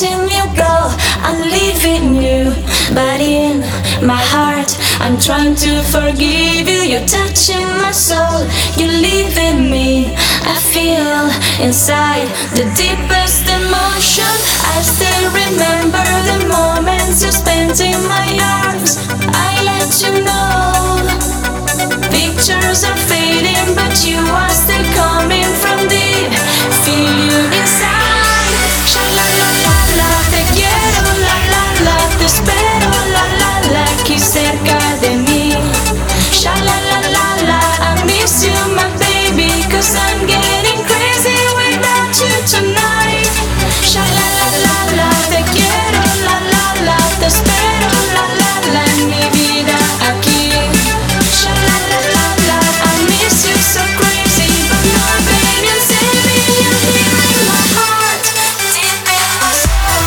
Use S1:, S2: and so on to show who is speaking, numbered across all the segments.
S1: letting you go, I'm leaving you. But in my heart, I'm trying to forgive you. You're touching my soul, you're leaving me. I feel inside the deepest emotion. I still remember the moments you spent in my arms. I let you know pictures are fading, but you are still coming from deep. Feel you inside. Sha la la la la, te quiero la la la, te espero la la la, aquí cerca de mí. Sha la la la la, I miss you my baby, 'cause I'm getting crazy without you tonight. Sha la la la la, te quiero la la la, te espero la la la, en mi vida aquí. Sha la la la la, I miss you so crazy, but no baby, I'm saving you here in my heart, deep in my soul.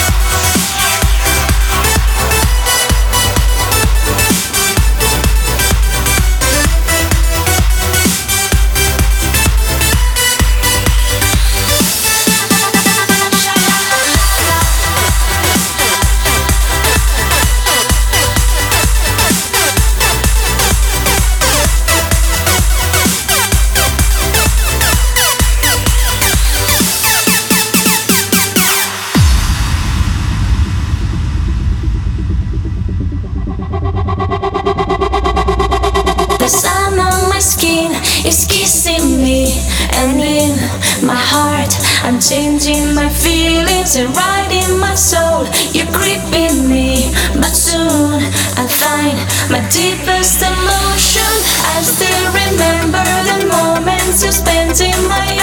S1: The sun on my skin is kissing me, and in my heart I'm changing my feelings and right in my soul you're creeping me. But soon I'll find my deepest emotion. I still remember the moments you spent in my